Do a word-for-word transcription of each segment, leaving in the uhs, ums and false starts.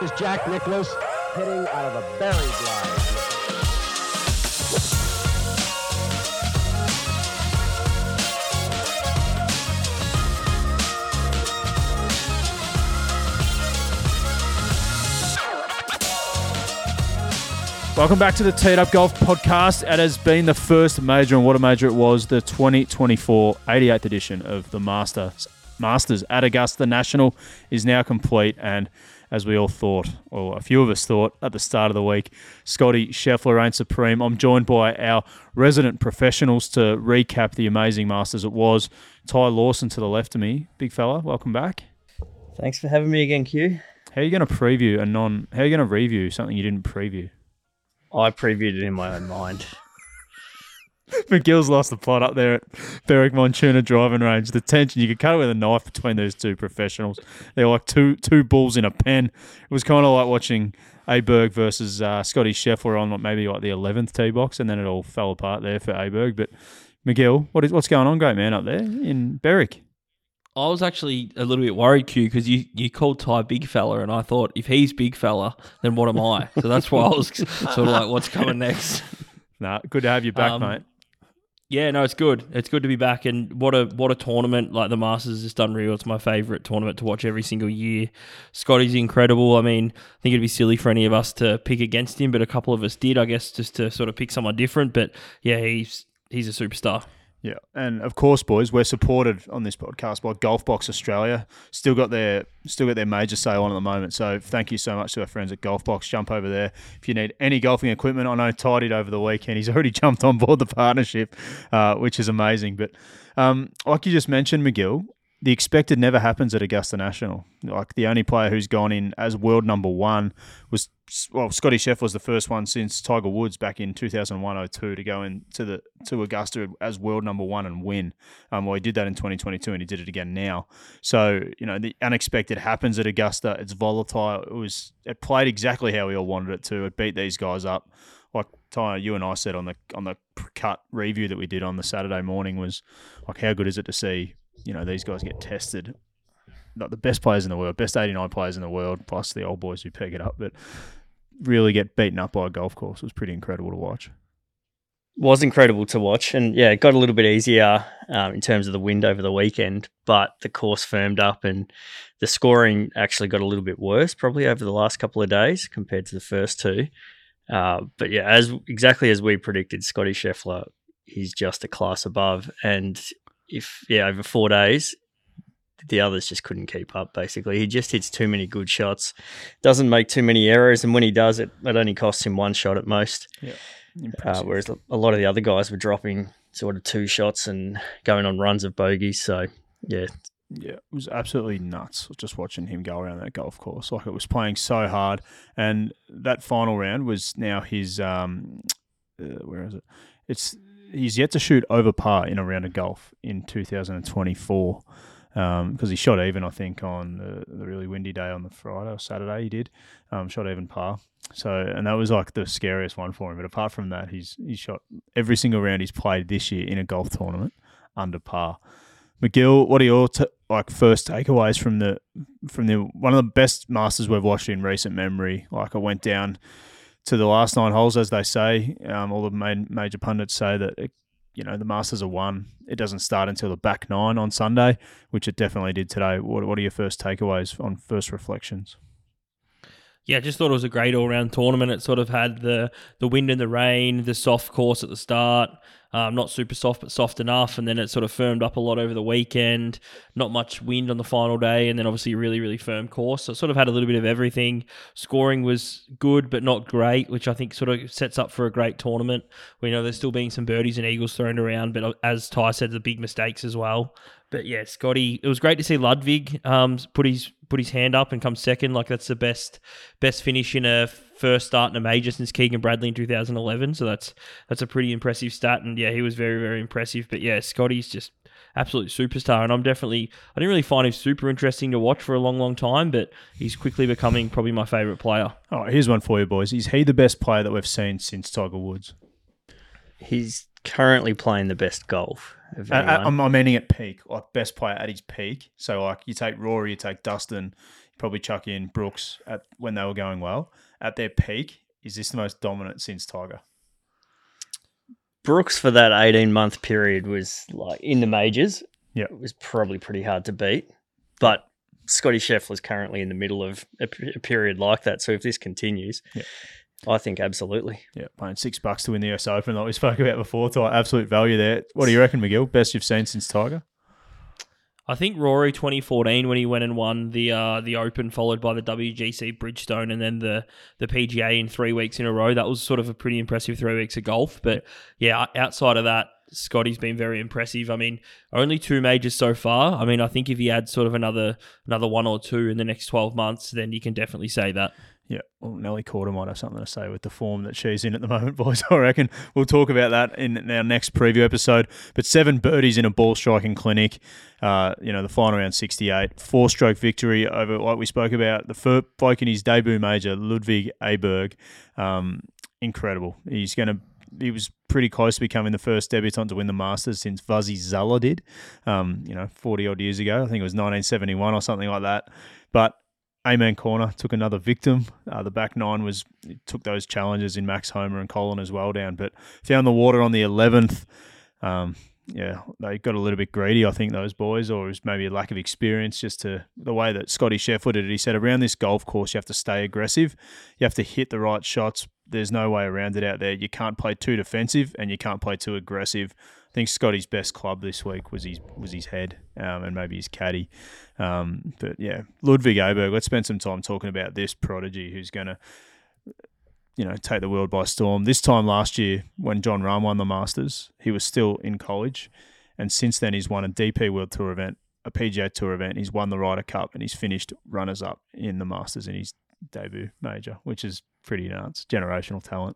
is Jack Nicklaus hitting out of a very blind. Welcome back to the Teed Up Golf Podcast. It has been the first major, and what a major it was, the twenty twenty-four eighty-eighth edition of the Masters. Masters at Augusta National is now complete, and as we all thought, or a few of us thought at the start of the week, Scotty Scheffler reigns supreme. I'm joined by our resident professionals to recap the amazing Masters it was. Ty Lawson to the left of me. Big fella, welcome back. Thanks for having me again, Q. How are you going to preview a non? How are you going to review something you didn't preview? I previewed it in my own mind. McGill's lost the plot up there at Berwick Montuna driving range. The tension, you could cut it with a knife between those two professionals. They're like two two bulls in a pen. It was kind of like watching Aberg versus uh, Scotty Scheffler on maybe like the eleventh tee box, and then it all fell apart there for Aberg. But McGill, what is what's going on, great man, up there in Berwick? I was actually a little bit worried, Q, because you, you called Ty big fella, and I thought, if he's big fella, then what am I? So that's why I was sort of like, what's coming next? Nah, good to have you back, um, mate. Yeah, no, it's good. It's good to be back, and what a what a tournament. Like, the Masters is just unreal. It's my favourite tournament to watch every single year. Scotty's incredible. I mean, I think it'd be silly for any of us to pick against him, but a couple of us did, I guess, just to sort of pick someone different. But yeah, he's he's a superstar. Yeah, and of course, boys, we're supported on this podcast by Golf Box Australia. Still got their still got their major sale on at the moment. So thank you so much to our friends at Golf Box. Jump over there if you need any golfing equipment. I know Ty did over the weekend. He's already jumped on board the partnership, uh, which is amazing. But um, like you just mentioned, McGill, the expected never happens at Augusta National. Like, the only player who's gone in as world number one was, well, Scotty Scheffler was the first one since Tiger Woods back in two thousand one oh two to go into the to Augusta as world number one and win. Um, well, he did that in twenty twenty-two, and he did it again now. So, you know, the unexpected happens at Augusta. It's volatile. It was it played exactly how we all wanted it to. It beat these guys up. Like Ty, you and I said on the on the cut review that we did on the Saturday morning, was like, how good is it to see, you know, these guys get tested, not the best players in the world, best eighty-nine players in the world, plus the old boys who peg it up, but really get beaten up by a golf course. It was pretty incredible to watch. Was incredible to watch, and yeah, it got a little bit easier um, in terms of the wind over the weekend, but the course firmed up, and the scoring actually got a little bit worse probably over the last couple of days compared to the first two. Uh, but yeah, as exactly as we predicted, Scotty Scheffler, he's just a class above, and if yeah, over four days, the others just couldn't keep up, basically. He just hits too many good shots, doesn't make too many errors, and when he does, it, it only costs him one shot at most. Yeah, uh, whereas a lot of the other guys were dropping sort of two shots and going on runs of bogeys. So, yeah. Yeah, it was absolutely nuts just watching him go around that golf course. Like, it was playing so hard. And that final round was now his, um, uh, where is it? It's He's yet to shoot over par in a round of golf in two thousand twenty-four. Because um, he shot even, I think, on the, the really windy day on the Friday or Saturday. He did um, shot even par. So, and that was like the scariest one for him. But apart from that, he's he's shot every single round he's played this year in a golf tournament under par. McGill, what are your t- like first takeaways from the from the one of the best Masters we've watched in recent memory? Like, I went down to the last nine holes, as they say. Um, all the main, major pundits say that it, you know, the Masters are won. It doesn't start until the back nine on Sunday, which it definitely did today. What, what are your first takeaways on first reflections? Yeah, I just thought it was a great all-round tournament. It sort of had the the wind and the rain, the soft course at the start, um, not super soft, but soft enough, and then it sort of firmed up a lot over the weekend. Not much wind on the final day, and then obviously a really, really firm course. So it sort of had a little bit of everything. Scoring was good, but not great, which I think sort of sets up for a great tournament. We know there's still being some birdies and eagles thrown around, but as Ty said, the big mistakes as well. But yeah, Scotty, it was great to see Ludwig um, put his put his hand up and come second. Like, that's the best best finish in a first start in a major since Keegan Bradley in two thousand eleven. So that's that's a pretty impressive stat. And yeah, he was very, very impressive. But yeah, Scotty's just absolute superstar. And I'm definitely, I didn't really find him super interesting to watch for a long, long time, but he's quickly becoming probably my favourite player. Oh, here's one for you, boys. Is he the best player that we've seen since Tiger Woods? He's currently playing the best golf of I, anyone. I, I'm, I'm meaning at peak, like best player at his peak. So like you take Rory, you take Dustin, you probably chuck in Brooks at when they were going well. At their peak, is this the most dominant since Tiger? Brooks for that eighteen month period was like in the majors. Yeah, it was probably pretty hard to beat. But Scotty Scheffler's currently in the middle of a, a period like that. So if this continues, yeah. I think absolutely. Yeah, paying six bucks to win the U S Open, like we spoke about before. To absolute value there. What do you reckon, McGill? Best you've seen since Tiger? I think Rory twenty fourteen when he went and won the uh, the Open, followed by the W G C Bridgestone, and then the the P G A in three weeks in a row. That was sort of a pretty impressive three weeks of golf. But yeah, outside of that, Scotty's been very impressive. I mean, only two majors so far. I mean, I think if he adds sort of another another one or two in the next twelve months, then you can definitely say that. Yeah, well, Nelly Corder might have something to say with the form that she's in at the moment, boys. I reckon we'll talk about that in our next preview episode. But seven birdies in a ball striking clinic. Uh, you know, the final round sixty-eight, four-stroke victory over, like we spoke about, the first bloke in his debut major, Ludwig Aberg. Um, incredible. He's going to. He was pretty close to becoming the first debutant to win the Masters since Fuzzy Zala did. Um, you know, forty odd years ago. I think it was nineteen seventy-one or something like that. But Amen Corner took another victim. Uh, the back nine was took those challenges in Max Homer and Colin as well down, but found the water on the eleventh. Um, yeah, they got a little bit greedy, I think, those boys, or it was maybe a lack of experience just to the way that Scotty Scheffler did it. He said around this golf course, you have to stay aggressive. You have to hit the right shots. There's no way around it out there. You can't play too defensive and you can't play too aggressive. I think Scotty's best club this week was his was his head um, and maybe his caddy. Um, but yeah, Ludwig Aberg, let's spend some time talking about this prodigy who's going to, you know, take the world by storm. This time last year when John Rahm won the Masters, he was still in college. And since then he's won a D P World Tour event, a P G A Tour event. He's won the Ryder Cup and he's finished runners-up in the Masters in his debut major, which is pretty nuts. Generational talent.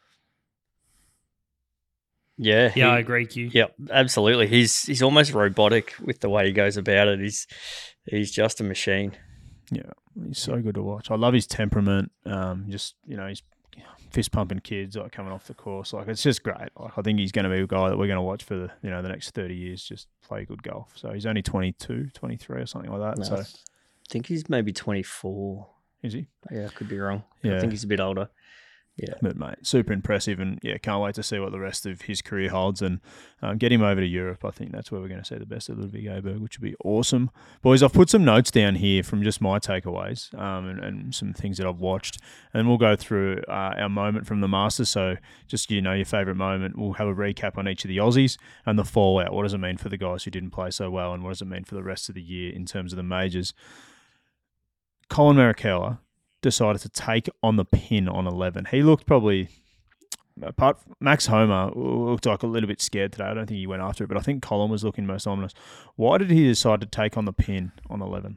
Yeah, Yeah, he, I agree, Q. Yep, absolutely. He's he's almost robotic with the way he goes about it. He's he's just a machine. Yeah, he's so good to watch. I love his temperament. Um, just you know, he's fist pumping kids like coming off the course. Like it's just great. Like I think he's going to be a guy that we're going to watch for the you know the next thirty years. Just play good golf. So he's only twenty-two, twenty-three or something like that. No, so I think he's maybe twenty-four. Is he? Yeah, I could be wrong. Yeah. I think he's a bit older. Yeah, but mate, super impressive, and yeah, can't wait to see what the rest of his career holds, and um, get him over to Europe. I think that's where we're going to see the best of Ludwig Aberg, which would be awesome. Boys, I've put some notes down here from just my takeaways um, and, and some things that I've watched, and we'll go through uh, our moment from the Masters. So just you know your favourite moment. We'll have a recap on each of the Aussies and the fallout. What does it mean for the guys who didn't play so well, and what does it mean for the rest of the year in terms of the majors? Colin Morikawa decided to take on the pin on eleven. He looked probably, apart from Max Homer, looked like a little bit scared today. I don't think he went after it, but I think Colin was looking most ominous. Why did he decide to take on the pin on eleven?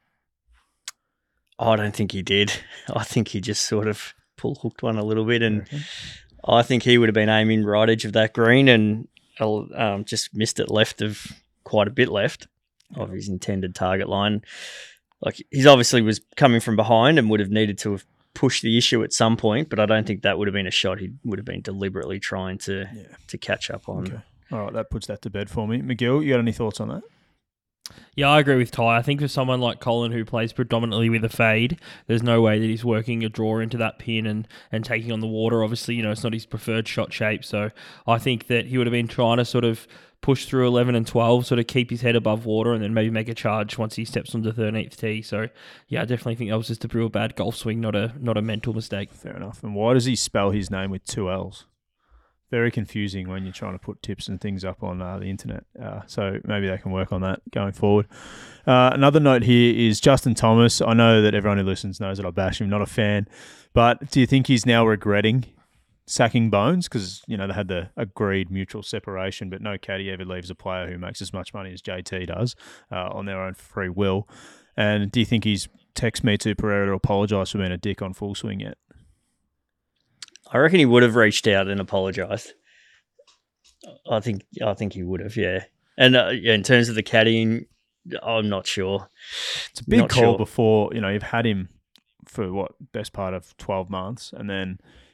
I don't think he did. I think he just sort of pull hooked one a little bit, and I think he would have been aiming right edge of that green and um, just missed it left of quite a bit left of his intended target line. Like he's obviously was coming from behind and would have needed to have pushed the issue at some point, but I don't think that would have been a shot he would have been deliberately trying to Yeah. to catch up on. Okay. All right, that puts that to bed for me. McGill, you got any thoughts on that? Yeah, I agree with Ty. I think for someone like Colin who plays predominantly with a fade, there's no way that he's working a draw into that pin and, and taking on the water. Obviously, you know, it's not his preferred shot shape. So I think that he would have been trying to sort of push through eleven and twelve, sort of keep his head above water and then maybe make a charge once he steps on the thirteenth tee. So yeah, I definitely think that was just a real bad golf swing, not a not a mental mistake. Fair enough. And why does he spell his name with two L's? Very confusing when you're trying to put tips and things up on uh, the internet. Uh, so maybe they can work on that going forward. Uh, another note here is Justin Thomas. I know that everyone who listens knows that I bash him, not a fan. But do you think he's now regretting sacking Bones? Because, you know, they had the agreed mutual separation, but no caddy ever leaves a player who makes as much money as J T does uh, on their own free will. And do you think he's texted me to Pereira to apologise for being a dick on Full Swing yet? I reckon he would have reached out and apologised. I think I think he would have, yeah. And uh, yeah, in terms of the caddying, I'm not sure. It's a big Not call sure. before, you know, you've had him for what, best part of twelve months, and then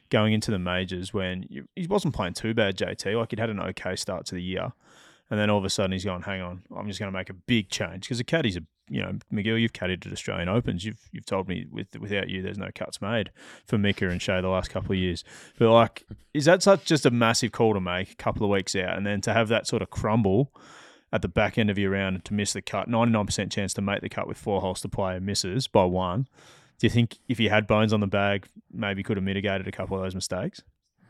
going into the majors when you, he wasn't playing too bad, J T. Like, he'd had an okay start to the year. And then all of a sudden he's going, hang on, I'm just going to make a big change. Because the caddies are, you know, Miguel, you've caddied at Australian Opens. You've you've told me with without you, there's no cuts made for Mika and Shea the last couple of years. But, like, is that such just a massive call to make a couple of weeks out? And then to have that sort of crumble at the back end of your round and to miss the cut, ninety-nine percent chance to make the cut with four holes to play and misses by one. Do you think if you had bones on the bag, maybe could have mitigated a couple of those mistakes?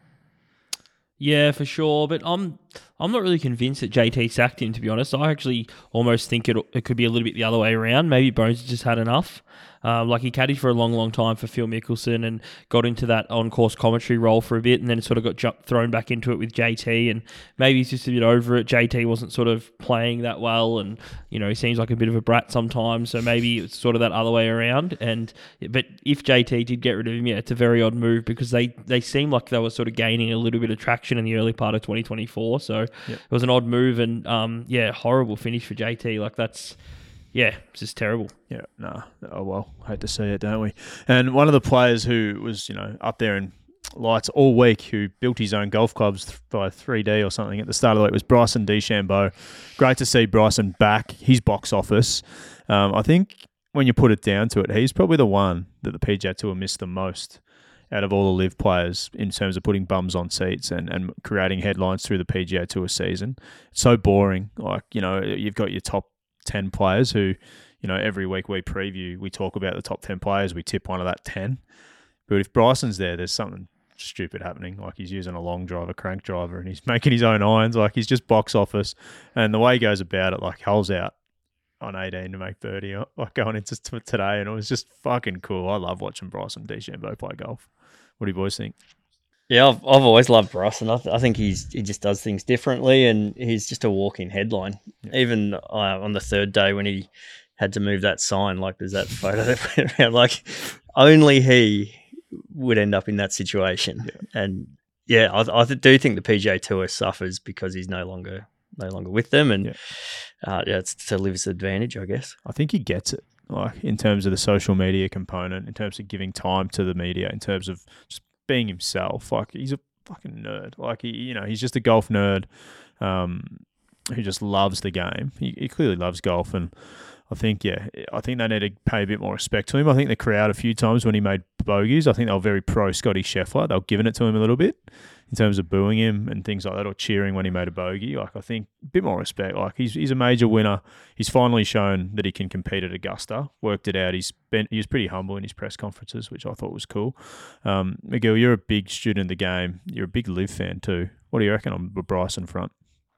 Yeah, for sure. But I'm I'm not really convinced that J T sacked him, to be honest. I actually almost think it it could be a little bit the other way around. Maybe Bones just had enough. Um, like he caddied for a long, long time for Phil Mickelson and got into that on-course commentary role for a bit and then sort of got jumped, thrown back into it with J T, and maybe he's just a bit over it. J T wasn't sort of playing that well and, you know, he seems like a bit of a brat sometimes, so maybe it's sort of that other way around. And But if J T did get rid of him, yeah, it's a very odd move because they, they seemed like they were sort of gaining a little bit of traction in the early part of twenty twenty-four, so yep. It was an odd move and, um, yeah, horrible finish for J T. Like, that's... Yeah, it's just terrible. Yeah, no. Oh, well, hate to see it, don't we? And one of the players who was, you know, up there in lights all week, who built his own golf clubs th- by three D or something at the start of the week, was Bryson DeChambeau. Great to see Bryson back. His box office. Um, I think when you put it down to it, he's probably the one that the P G A Tour missed the most out of all the live players in terms of putting bums on seats and, and creating headlines through the P G A Tour season. It's so boring. Like, you know, you've got your top ten players who, you know, every week we preview, we talk about the top ten players, we tip one of that ten. But if Bryson's there, there's something stupid happening. Like he's using a long driver, crank driver, and he's making his own irons. Like he's just box office. And the way he goes about it, like holes out on eighteen to make birdie, like going into t- today, and it was just fucking cool. I love watching Bryson DeChambeau play golf. What do you boys think? Yeah, I've I've always loved Bryson. I, th- I think he's he just does things differently, and he's just a walking headline. Yeah. Even uh, on the third day when he had to move that sign, like there's that photo that went around, like only he would end up in that situation. Yeah. And yeah, I, I do think the P G A Tour suffers because he's no longer no longer with them, and yeah, uh, yeah it's to Liv's advantage, I guess. I think he gets it, like in terms of the social media component, in terms of giving time to the media, in terms of just being himself. Like he's a fucking nerd. Like he, you know, he's just a golf nerd um, who just loves the game. He, he clearly loves golf, and I think, yeah, I think they need to pay a bit more respect to him. I think the crowd a few times when he made bogeys, I think they were very pro Scotty Scheffler. They were giving it to him a little bit in terms of booing him and things like that, or cheering when he made a bogey. Like I think a bit more respect. Like he's he's a major winner. He's finally shown that he can compete at Augusta. Worked it out. He's been he was pretty humble in his press conferences, which I thought was cool. Um, Miguel, you're a big student of the game. You're a big Liv fan too. What do you reckon on the Bryson front?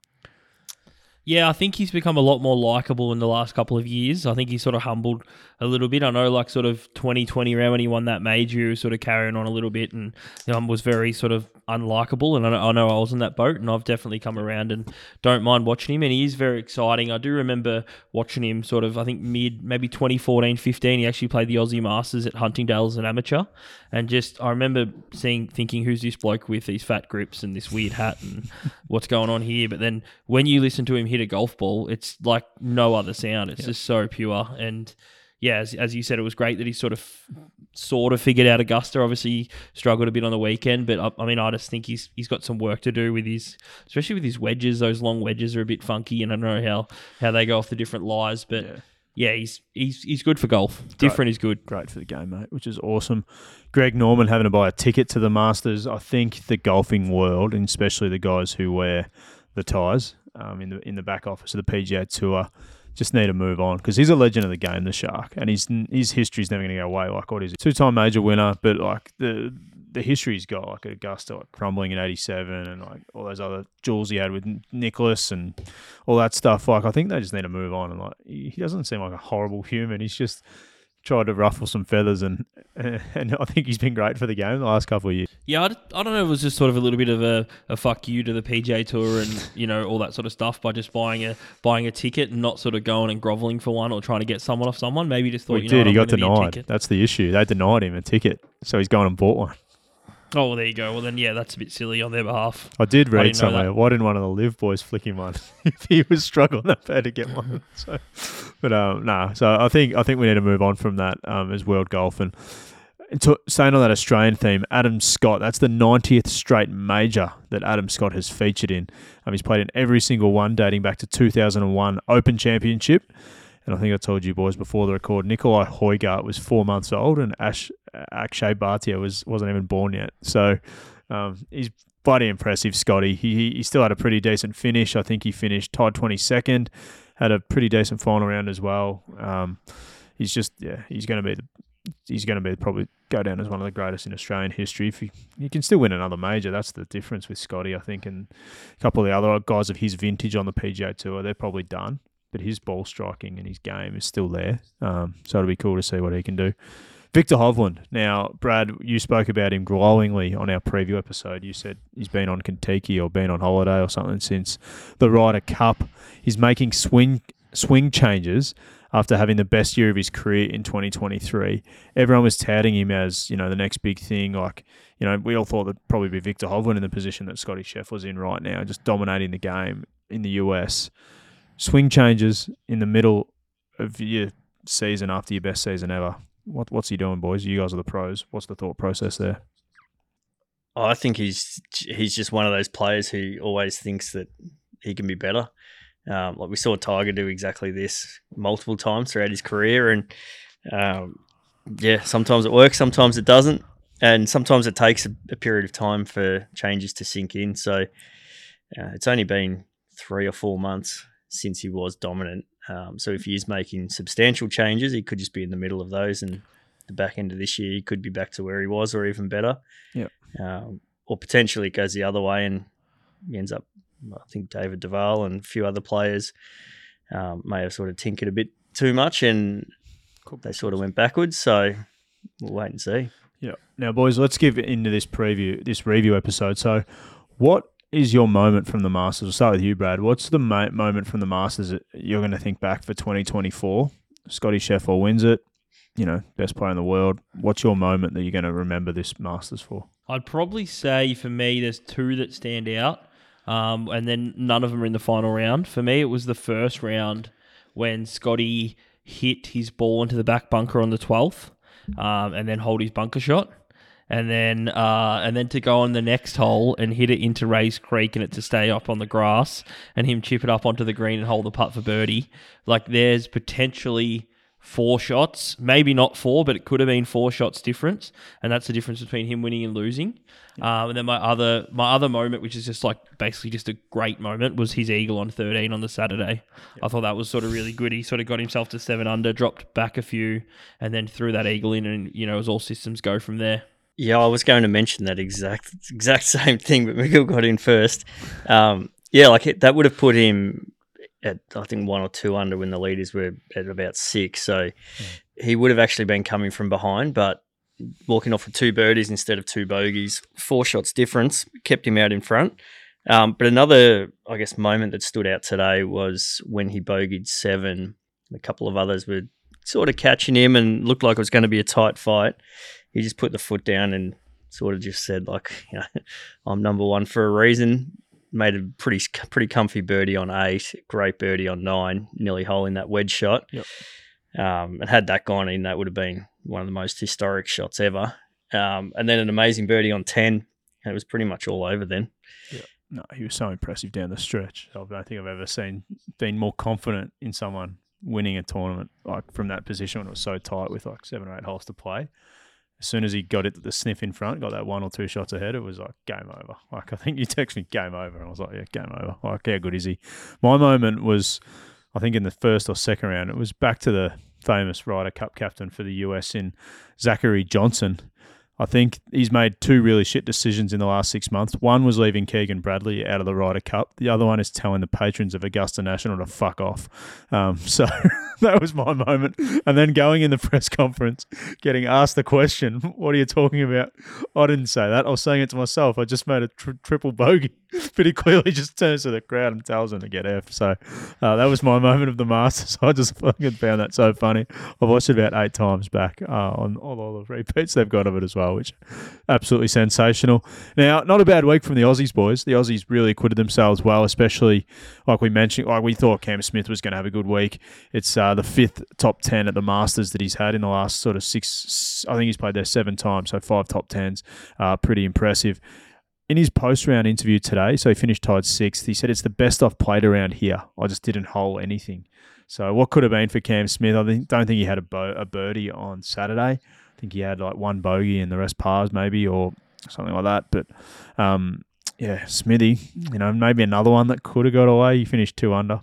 Yeah, I think he's become a lot more likeable in the last couple of years. I think he's sort of humbled a little bit. I know like sort of twenty twenty around when he won that major, he was sort of carrying on a little bit and um, was very sort of unlikable. And I know, I know I was in that boat, and I've definitely come around and don't mind watching him. And he is very exciting. I do remember watching him sort of, I think mid, maybe twenty fourteen, fifteen, he actually played the Aussie Masters at Huntingdale as an amateur. And just, I remember seeing, thinking, who's this bloke with these fat grips and this weird hat and what's going on here? But then when you listen to him hit a golf ball, it's like no other sound. It's yeah. just so pure. And yeah, as, as you said, it was great that he sort of sort of figured out Augusta. Obviously, he struggled a bit on the weekend, but I, I mean, I just think he's he's got some work to do with his, especially with his wedges. Those long wedges are a bit funky, and I don't know how, how they go off the different lies, but yeah, yeah he's he's he's good for golf. Different great. is good. Great for the game, mate, which is awesome. Greg Norman having to buy a ticket to the Masters. I think the golfing world, and especially the guys who wear the ties um, in the in the back office of the P G A Tour, just need to move on because he's a legend of the game, the Shark, and his his history's never going to go away. Like, what is it? Two-time major winner, but like the the history he's got, like at Augusta, like crumbling in eighty-seven, and like all those other jewels he had with Nicholas and all that stuff. Like, I think they just need to move on. And like, he doesn't seem like a horrible human. He's just tried to ruffle some feathers, and and I think he's been great for the game the last couple of years. Yeah, I, I don't know. It was just sort of a little bit of a, a fuck you to the P G A Tour and, you know, all that sort of stuff by just buying a buying a ticket and not sort of going and grovelling for one or trying to get someone off someone. Maybe just thought, well, he you know, did. He got denied. That's the issue. They denied him a ticket, so he's gone and bought one. Oh, well, there you go. Well, then, yeah, that's a bit silly on their behalf. I did read I somewhere. Why didn't one of the Liv boys flick him one if he was struggling that bad to get one? So, but um, nah. So I think I think we need to move on from that um, as world golf. And to, staying on that Australian theme, Adam Scott, that's the ninetieth straight major that Adam Scott has featured in. Um, he's played in every single one dating back to two thousand one Open Championship. And I think I told you boys before the record, Nikolai Højgaard was four months old and Ash, Akshay Bhatia was, wasn't even born yet. So um, he's bloody impressive, Scotty. He, he still had a pretty decent finish. I think he finished tied twenty-second, had a pretty decent final round as well. Um, he's just, yeah, he's going to be the, he's going to be probably go down as one of the greatest in Australian history. If he, he can still win another major, that's the difference with Scotty, I think. And a couple of the other guys of his vintage on the P G A Tour, they're probably done. But his ball striking and his game is still there. Um, so it'll be cool to see what he can do. Victor Hovland. Now, Brad, you spoke about him glowingly on our preview episode. You said he's been on Kentucky or been on holiday or something since the Ryder Cup. He's making swing swing changes after having the best year of his career in twenty twenty-three. Everyone was touting him as, you know, the next big thing. Like, you know, we all thought that'd probably be Victor Hovland in the position that Scotty Scheffler's in right now, just dominating the game in the U S. Swing changes in the middle of your season after your best season ever. What What's he doing, boys? You guys are the pros. What's the thought process there? I think he's he's just one of those players who always thinks that he can be better. Um, like we saw Tiger do exactly this multiple times throughout his career, and um, yeah, sometimes it works, sometimes it doesn't, and sometimes it takes a, a period of time for changes to sink in. So uh, it's only been three or four months since he was dominant. Um, so if he is making substantial changes, he could just be in the middle of those, and the back end of this year, he could be back to where he was or even better. Yeah. Um, or potentially it goes the other way and he ends up, I think David Duval and a few other players um, may have sort of tinkered a bit too much and they sort of went backwards. So we'll wait and see. Yeah. Now, boys, let's give into this preview, this review episode. So what is your moment from the Masters? We'll start with you, Brad. What's the ma- moment from the Masters that you're going to think back for twenty twenty-four? Scotty Scheffler wins it, you know, best player in the world. What's your moment that you're going to remember this Masters for? I'd probably say for me, there's two that stand out, um, and then none of them are in the final round. For me, it was the first round when Scotty hit his ball into the back bunker on the twelfth, um, and then hold his bunker shot. And then uh, and then to go on the next hole and hit it into Rays Creek and it to stay up on the grass and him chip it up onto the green and hold the putt for birdie. Like there's potentially four shots, maybe not four, but it could have been four shots difference. And that's the difference between him winning and losing. Yeah. Um, and then my other my other moment, which is just like basically just a great moment, was his eagle on thirteen on the Saturday. Yeah. I thought that was sort of really good. He sort of got himself to seven under, dropped back a few, and then threw that eagle in and, you know, it was all systems go from there. Yeah, I was going to mention that exact exact same thing, but Miguel got in first. Um, yeah, like it, that would have put him at, I think, one or two under when the leaders were at about six. So mm. he would have actually been coming from behind, but walking off with two birdies instead of two bogeys, four shots difference, kept him out in front. Um, but another, I guess, moment that stood out today was when he bogeyed seven. A couple of others were sort of catching him and looked like it was going to be a tight fight. He just put the foot down and sort of just said, like, you know, I'm number one for a reason. Made a pretty pretty comfy birdie on eight, great birdie on nine, nearly holing that wedge shot. Yep. Um, and had that gone in, that would have been one of the most historic shots ever. Um, and then an amazing birdie on ten. And it was pretty much all over then. Yeah. No, he was so impressive down the stretch. I don't think I've ever seen been more confident in someone winning a tournament like from that position when it was so tight with like seven or eight holes to play. As soon as he got it the sniff in front, got that one or two shots ahead, it was like game over. Like I think you texted me game over, and I was like, yeah, game over. Like how good is he? My moment was, I think in the first or second round, it was back to the famous Ryder Cup captain for the U S in Zachary Johnson. I think he's made two really shit decisions in the last six months. One was leaving Keegan Bradley out of the Ryder Cup. The other one is telling the patrons of Augusta National to fuck off. Um, so that was my moment. And then going in the press conference, getting asked the question, what are you talking about? I didn't say that. I was saying it to myself. I just made a tri- triple bogey. but he clearly just turns to the crowd and tells them to get F. So uh, that was my moment of the Masters. I just fucking found that so funny. I've watched it about eight times back uh, on, on all the repeats they've got of it as well, which absolutely sensational. Now, not a bad week from the Aussies, boys. The Aussies really acquitted themselves well, especially like we mentioned. Like we thought Cam Smith was going to have a good week. It's uh, the fifth top ten at the Masters that he's had in the last sort of six. I think he's played there seven times, so five top tens. Uh, pretty impressive. In his post-round interview today, so he finished tied sixth, he said, it's the best I've played around here. I just didn't hole anything. So what could have been for Cam Smith? I think, don't think he had a, bo- a birdie on Saturday. I think he had like one bogey and the rest pars maybe or something like that. But um, yeah, Smithy, you know, maybe another one that could have got away. He finished two under.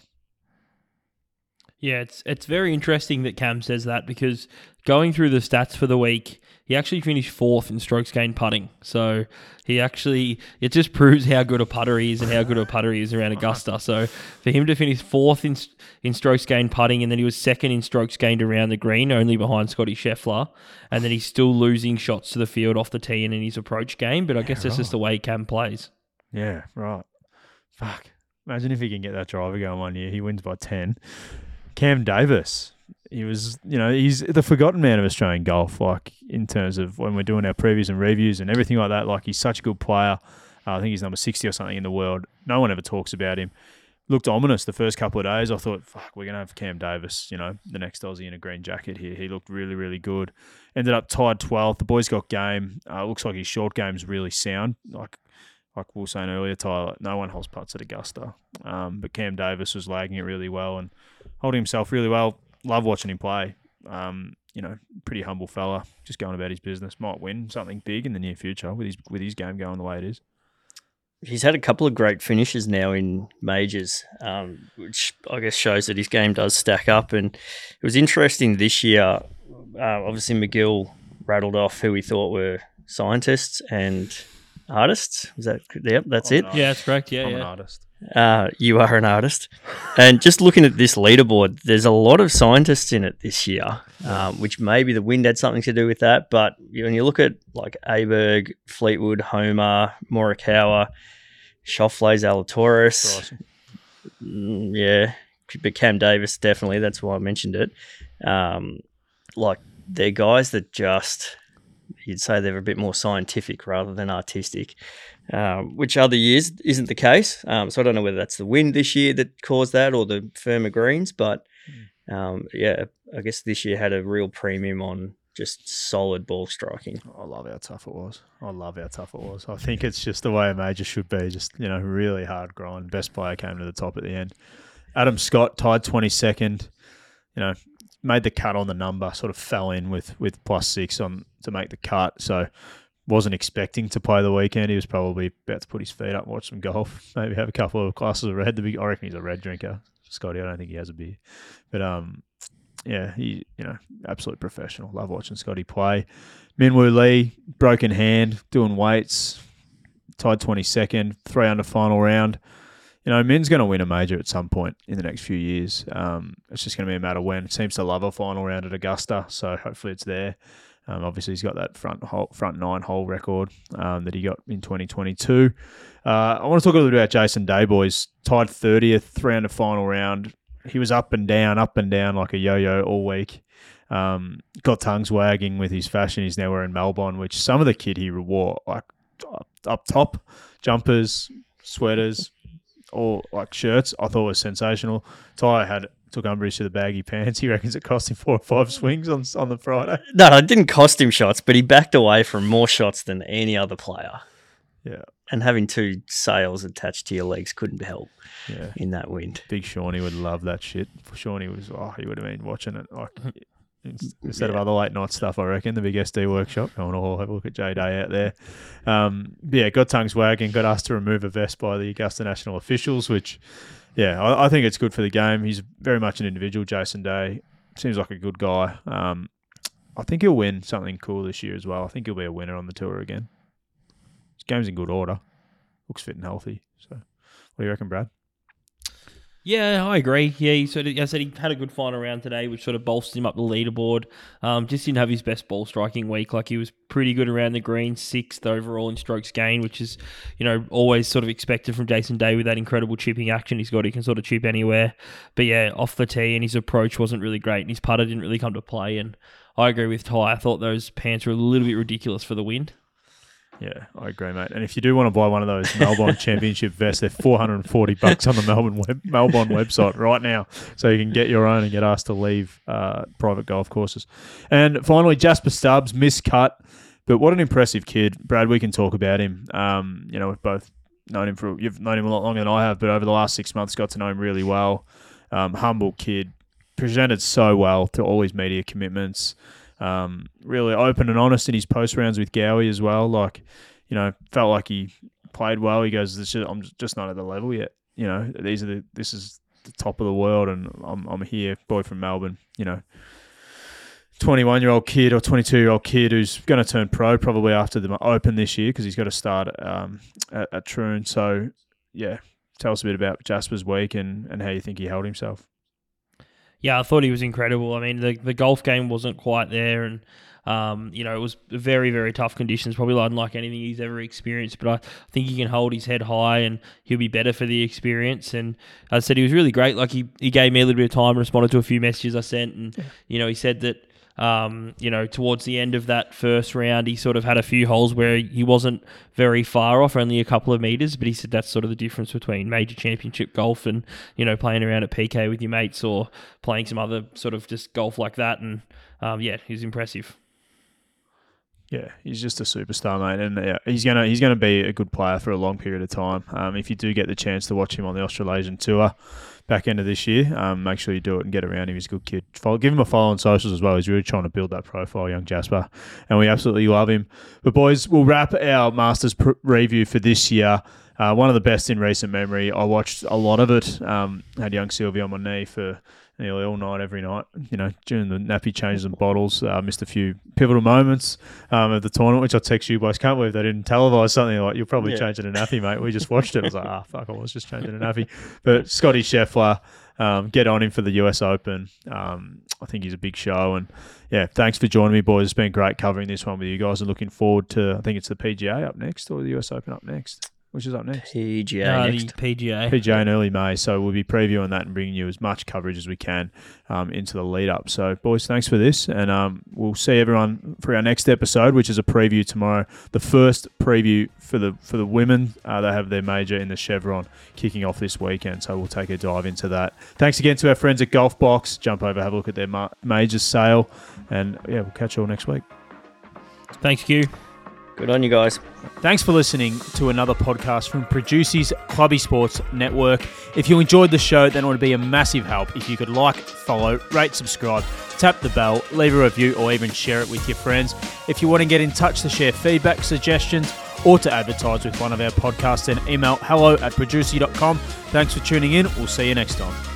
Yeah, it's it's very interesting that Cam says that because going through the stats for the week, he actually finished fourth in strokes gained putting. So he actually, it just proves how good a putter he is and how good a putter he is around Augusta. So for him to finish fourth in in strokes gained putting and then he was second in strokes gained around the green, only behind Scotty Scheffler, and then he's still losing shots to the field off the tee and in his approach game. But I guess yeah, that's right. just the way Cam plays. Yeah, right. Fuck. Imagine if he can get that driver going one year. He wins by ten. Cam Davis. He was, you know, he's the forgotten man of Australian golf, like in terms of when we're doing our previews and reviews and everything like that. Like he's such a good player. Uh, I think he's number sixty or something in the world. No one ever talks about him. Looked ominous the first couple of days. I thought, fuck, we're going to have Cam Davis, you know, the next Aussie in a green jacket here. He looked really, really good. Ended up tied twelfth. The boys got game. Uh, looks like his short game's really sound. Like like we were saying earlier, Tyler, no one holds putts at Augusta. Um, but Cam Davis was lagging it really well and holding himself really well. Love watching him play. Um, you know, pretty humble fella, just going about his business. Might win something big in the near future with his with his game going the way it is. He's had a couple of great finishes now in majors, um, which I guess shows that his game does stack up. And it was interesting this year. Uh, obviously, McGill rattled off who he thought were scientists and artists. Was that? Yep, that's I'm it. Yeah, that's correct. Yeah, I'm yeah. an artist. Uh, you are an artist. And just looking at this leaderboard, there's a lot of scientists in it this year, um, which maybe the wind had something to do with that. But when you look at like Aberg, Fleetwood, Homer, Morikawa, Schauffele, Zalatoris, mm, yeah, but Cam Davis, definitely. That's why I mentioned it. Um, like, they're guys that just, you'd say they're a bit more scientific rather than artistic. Um, which other years isn't the case. Um, so I don't know whether that's the wind this year that caused that or the firmer greens, but um, yeah, I guess this year had a real premium on just solid ball striking. I love how tough it was. I love how tough it was. I think it's just the way a major should be. Just, you know, really hard grind. Best player came to the top at the end. Adam Scott tied twenty-second. You know, made the cut on the number. Sort of fell in with with plus six on to make the cut. So. Wasn't expecting to play the weekend. He was probably about to put his feet up and watch some golf. Maybe have a couple of glasses of red. I reckon he's a red drinker. Scotty, I don't think he has a beer. But, um, yeah, he, you know, absolute professional. Love watching Scotty play. Minwoo Lee, broken hand, doing weights, tied twenty-second, three under final round. You know, Min's going to win a major at some point in the next few years. Um, it's just going to be a matter when. Seems to love a final round at Augusta, so hopefully it's there. Um, obviously, he's got that front hole, front nine hole record um, that he got in twenty twenty-two. Uh, I want to talk a little bit about Jason Day, boys. Tied thirtieth, three under final round. He was up and down, up and down like a yo-yo all week. Um, got tongues wagging with his fashion. He's now wearing Melbourne, which some of the kit he wore, like up, up top, jumpers, sweaters, or like shirts, I thought was sensational. Ty had took umbrage to the baggy pants. He reckons it cost him four or five swings on on the Friday. No, it didn't cost him shots, but he backed away from more shots than any other player. Yeah. And having two sails attached to your legs couldn't help Yeah. in that wind. Big Shawnee would love that shit. Shawnee was, oh, he would have been watching it like instead Yeah. of other late night stuff, I reckon. The big S D workshop. Going to have a look at J Day out there. Um, yeah, got tongues wagging, got asked to remove a vest by the Augusta National officials, which, yeah, I, I think it's good for the game. He's very much an individual, Jason Day. Seems like a good guy. Um, I think he'll win something cool this year as well. I think he'll be a winner on the tour again. His game's in good order. Looks fit and healthy. So, what do you reckon, Brad? Yeah, I agree. Yeah, he sort of, I said he had a good final round today, which sort of bolstered him up the leaderboard. Um, just didn't have his best ball striking week. Like, he was pretty good around the green, sixth overall in strokes gained, which is, you know, always sort of expected from Jason Day with that incredible chipping action he's got. He can sort of chip anywhere. But yeah, off the tee, and his approach wasn't really great, and his putter didn't really come to play. And I agree with Ty. I thought those pants were a little bit ridiculous for the wind. Yeah, I agree, mate. And if you do want to buy one of those Melbourne Championship vests, they're four hundred and forty bucks on the Melbourne web, Melbourne website right now, so you can get your own and get asked to leave uh, private golf courses. And finally, Jasper Stubbs, miscut, but what an impressive kid, Brad. We can talk about him. Um, you know, we've both known him for you've known him a lot longer than I have, but over the last six months, got to know him really well. Um, humble kid, presented so well to all his media commitments. Um, really open and honest in his post rounds with Gowie as well. Like, you know, felt like he played well. He goes, "This is, I'm just not at the level yet. You know, these are the this is the top of the world, and I'm I'm here, boy from Melbourne. You know, twenty-one year old kid or twenty-two year old kid who's going to turn pro probably after the Open this year because he's got to start um, at, at Troon. So, yeah, tell us a bit about Jasper's week and and how you think he held himself." Yeah, I thought he was incredible. I mean, the the golf game wasn't quite there, and um, you know, it was very, very tough conditions, probably unlike anything he's ever experienced. But I think he can hold his head high, and he'll be better for the experience. And I said he was really great. Like, he, he gave me a little bit of time, responded to a few messages I sent, and yeah. you know, he said that. Um, you know, towards the end of that first round, he sort of had a few holes where he wasn't very far off, only a couple of metres, but he said that's sort of the difference between major championship golf and, you know, playing around at P K with your mates or playing some other sort of just golf like that. And, um, yeah, he was impressive. Yeah, he's just a superstar, mate, and yeah, he's gonna he's gonna be a good player for a long period of time. Um, if you do get the chance to watch him on the Australasian Tour back end of this year, um, make sure you do it and get around him. He's a good kid. Follow, give him a follow on socials as well. He's really trying to build that profile, young Jasper, and we absolutely love him. But boys, we'll wrap our Masters pr- review for this year. Uh, one of the best in recent memory. I watched a lot of it. Um, had young Sylvie on my knee for nearly all night, every night. You know, during the nappy changes and bottles, uh, missed a few pivotal moments um, of the tournament, which I'll text you boys. Can't believe they didn't televise something like, you're probably yeah. changing a nappy, mate. We just watched it. I was like, ah, fuck, I was just changing a nappy. But Scotty Scheffler, um, get on him for the U S Open. Um, I think he's a big show. And yeah, thanks for joining me, boys. It's been great covering this one with you guys, and looking forward to, I think it's the P G A up next, or the U S Open up next. Which is up next? P G A uh, next. The P G A. P G A in early May. So we'll be previewing that and bringing you as much coverage as we can um, into the lead up. So, boys, thanks for this. And um, we'll see everyone for our next episode, which is a preview tomorrow. The first preview for the for the women. Uh, they have their major in the Chevron kicking off this weekend. So we'll take a dive into that. Thanks again to our friends at Golf Box. Jump over, have a look at their ma- major sale. And yeah, we'll catch you all next week. Thanks, Q. Good on you guys. Thanks for listening to another podcast from Producers Clubby Sports Network. If you enjoyed the show, then it would be a massive help if you could like, follow, rate, subscribe, tap the bell, leave a review, or even share it with your friends. If you want to get in touch to share feedback, suggestions, or to advertise with one of our podcasts, then email hello at producer dot com. Thanks for tuning in. We'll see you next time.